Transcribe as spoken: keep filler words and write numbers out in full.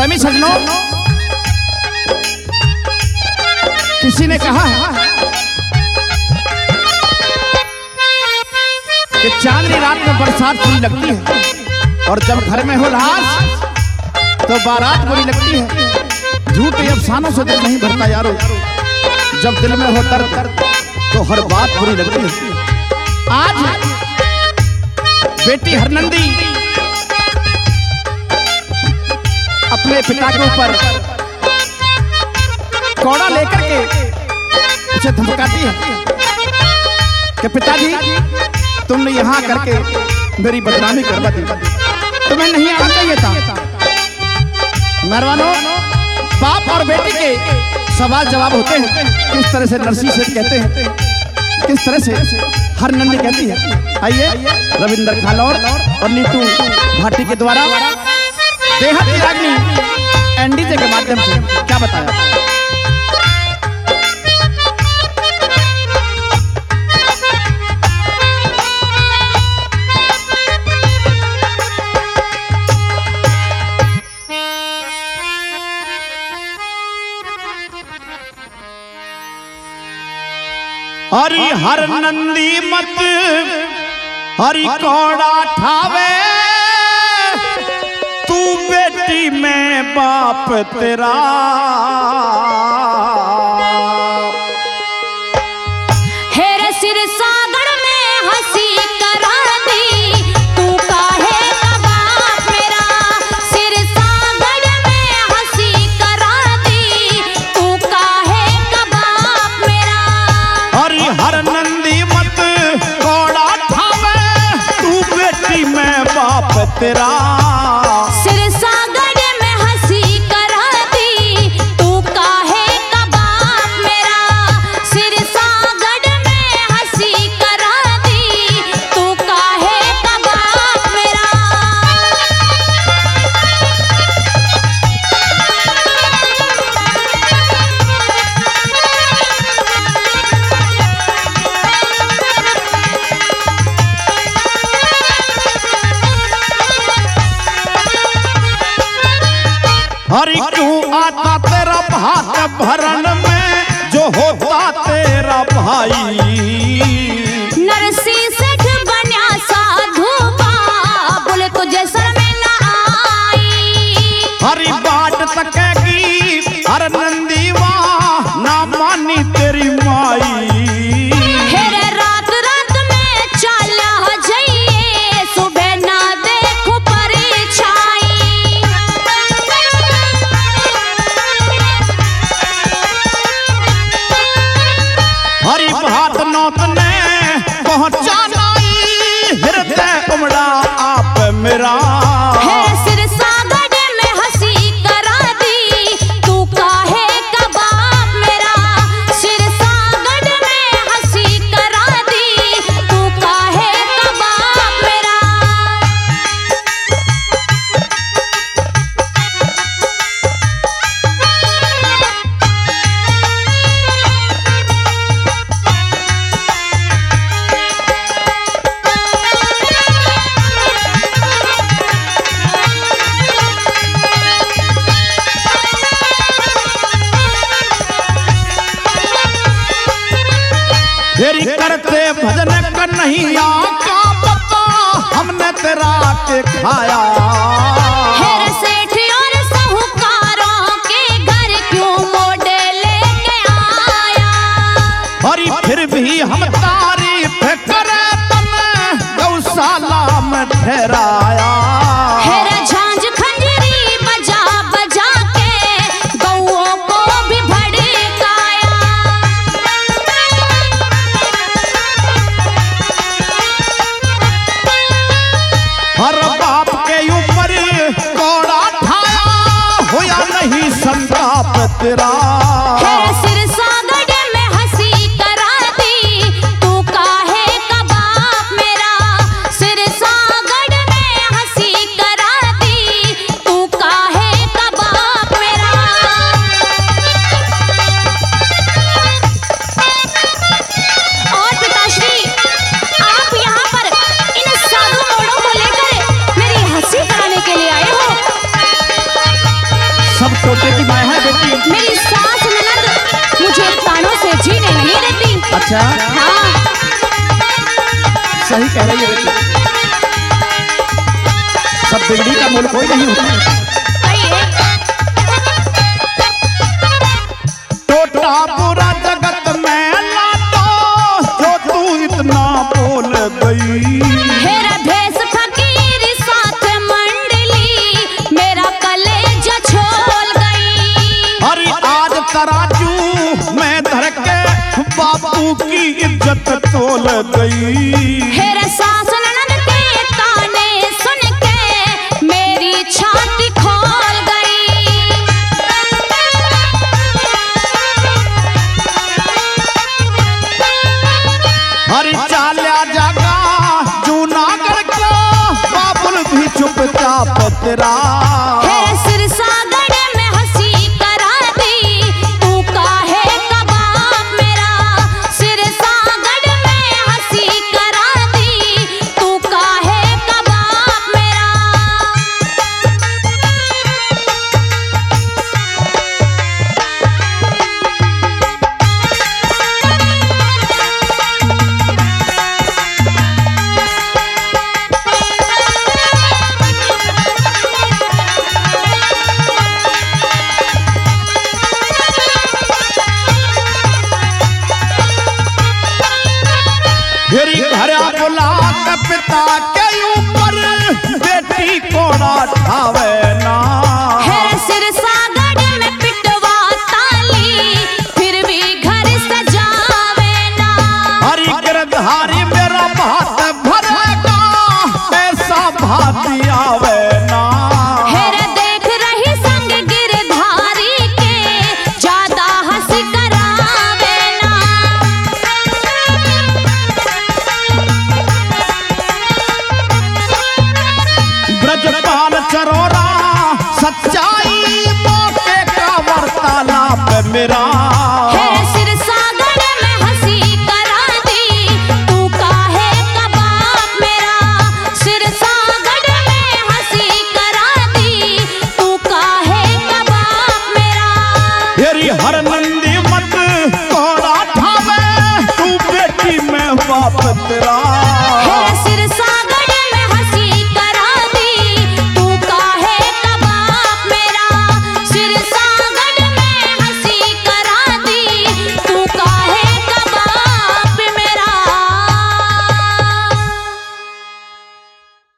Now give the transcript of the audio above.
प्रेमी सजनों, किसी ने कहा है कि चांदनी रात में बरसात बुरी लगती है और जब घर में हो लाश तो बारात बुरी लगती है। झूठे अफसानों से दिल नहीं भरता यारो, जब दिल में हो दर्द तो हर बात बुरी लगती है। आज बेटी हरनंदी अपने पिता के ऊपर कौड़ा लेकर के उसे धमकाती है कि पिताजी तुमने यहाँ करके मेरी बदनामी करवा दी, तुम्हें नहीं आना चाहिए था। मेहरबानों, बाप और बेटी के सवाल जवाब होते हैं। किस तरह से नरसी सेठ कहते हैं, किस तरह से हरनंदी कहती है। आइए रविंदर खालौर और नीतू भाटी के द्वारा बेहद की रागनी एनडीजे के माध्यम से क्या बताया। हरि हरनंदी मत हरि कौड़ा ठावे, तू बेटी में बाप तेरा। हेरे सिर सागर में हंसी करा दी, तू काहे का बाप मेरा। सिर सागर में हंसी करा दी, तू काहे का बाप मेरा। हरि हरनंदी मत कौड़ा ठावे, तू बेटी में बाप तेरा। सिर सागर में हंसी करा दी, तू काहे का बाप मेरा। सिर सागर में हंसी करा दी, तू काहे का बाप मेरा। हरि क्यों आता तेरा भात भरण में जो होता तेरा भाई। नरसी सेठ बन्या साधु बोले तुझे शर्म न आई। हरि बाट तकेगी हरनंदी वाह ना मानी तेरी माई। हेरे रात रात में चाला जाइए, सुबह ना देखो परछाई। हरि भात नौत ने पहुंचा नाई, हृदय उमड़ा आप मेरा। हे सिर सागर में हंसी करा दी, तू काहे का बाप मेरा। सिर सागर में हंसी करा दी, तू काहे का बाप मेरा। तेरी करते भजन कन्हैया का पता हमने तेरा के खाया। हेरे सेठ और साहूकारों के घर क्यों मोड़े लेके आया। हरि फिर भी हम तारीफ करे तने गौशाला में ठहराया। हेरे झांझ खंजरी बजा बजा के गौओं को भी भड़काया। हर बाप के ऊपर कौड़ा ठाया, होया नहीं संताप तेरा। हेरे सिर सागर में हंसी करा दी, तू काहे का बाप मेरा। सिर सागर में हंसी करा दी, तू काहे का बाप मेरा। और पिताश्री, आप यहाँ पर इन साधु मोड़ों को लेकर मेरी हंसी कराने के लिए आए हो। अच्छा हाँ सही कह रही है बेटी, सब बिगड़ी का मूल कोई नहीं होता। आइए। टोटा पूरा जगत में लातो जो तू इतना बोल गई। हेरा भेष फकीर साथ मंडली मेरा कलेजा छोल गई। अरे आज तराजू में धर के बापू की इज्जत तोल गई। हेरा सास ननद के ताने सुन के मेरी छाती खोल गई। हरी चाल्या जागा जूनागढ़ का बाबुल भी चुपचाप तेरा। हेरा सिरसागढ़ में हंसी करा दी तू काहे का बाप मेरा। सिरसागढ़ में हंसी करा दी तू काहे का बाप मेरा। फिर घरा बुला के पिता के ऊपर बेटी कोड़ा ठावे ना। हेरा सिरसागढ़ में पिटवा ताली फिर भी घर सजावे ना। हरी गिरधारी मेरा भात भरेगा ऐसा भाती आवे ना। हेरा देख रही संग गिरधारी के ज्यादा हंस करावे ना। ब्रजपाल चरोरा सच्चाई मौके का वार्तालाप मेरा।